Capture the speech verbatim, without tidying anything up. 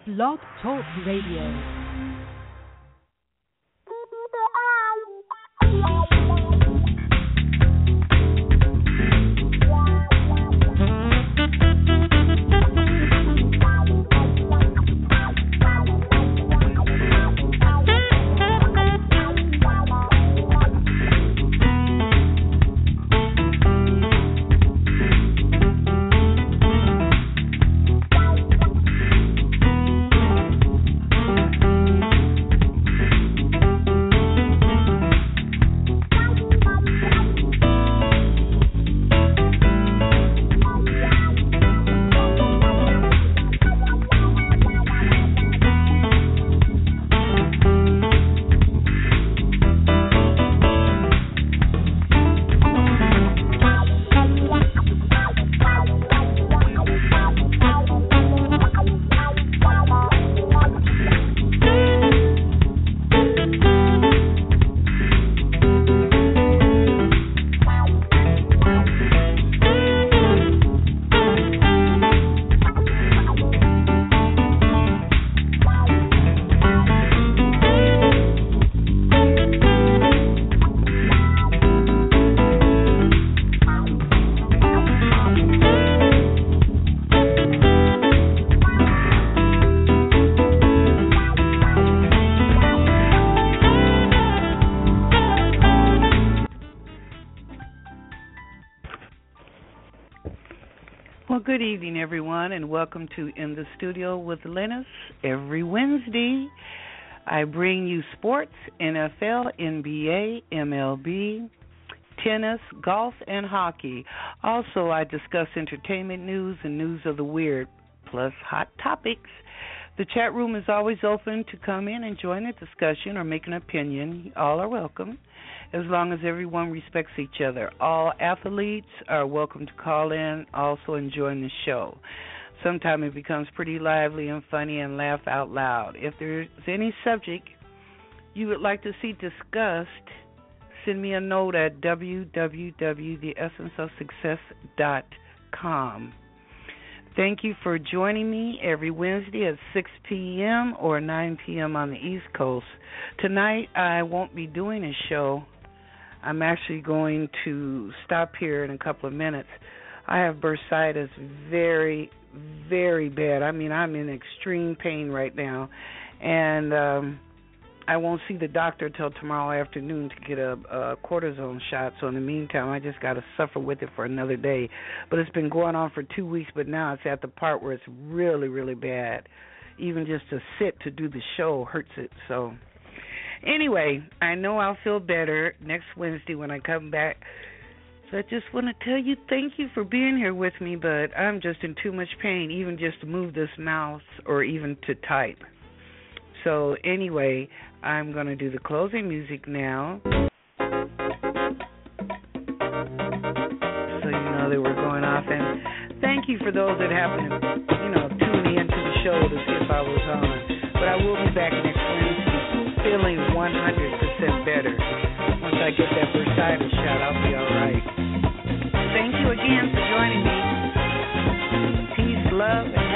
Blog Talk Radio. Good evening, everyone, and welcome to In the Studio with Lennis. Every Wednesday, I bring you sports, N F L, N B A, M L B, tennis, golf, and hockey. Also, I discuss entertainment news and news of the weird, plus hot topics. The chat room is always open to come in and join the discussion or make an opinion. All are welcome, as long as everyone respects each other. All athletes are welcome to call in, also and join the show. Sometimes it becomes pretty lively and funny and laugh out loud. If there's any subject you would like to see discussed, send me a note at w w w dot the essence of success dot com. Thank you for joining me every Wednesday at six p.m. or nine p.m. on the East Coast. Tonight I won't be doing a show. I'm actually going to stop here in a couple of minutes. I have bursitis very, very bad. I mean, I'm in extreme pain right now, and um, I won't see the doctor till tomorrow afternoon to get a, a cortisone shot. So in the meantime, I just got to suffer with it for another day. But it's been going on for two weeks, but now it's at the part where it's really, really bad. Even just to sit to do the show hurts it. So anyway, I know I'll feel better next Wednesday when I come back. So I just want to tell you thank you for being here with me, but I'm just in too much pain, even just to move this mouse or even to type. So anyway, I'm going to do the closing music now. So you know that we're going off. And thank you for those that happen to, you know, tune in to the show to see if I was on. But I will be back next Wednesday feeling one hundred percent better. Once I get that bursitis shot, I'll be all right. Thank you again for joining me. Peace, love, and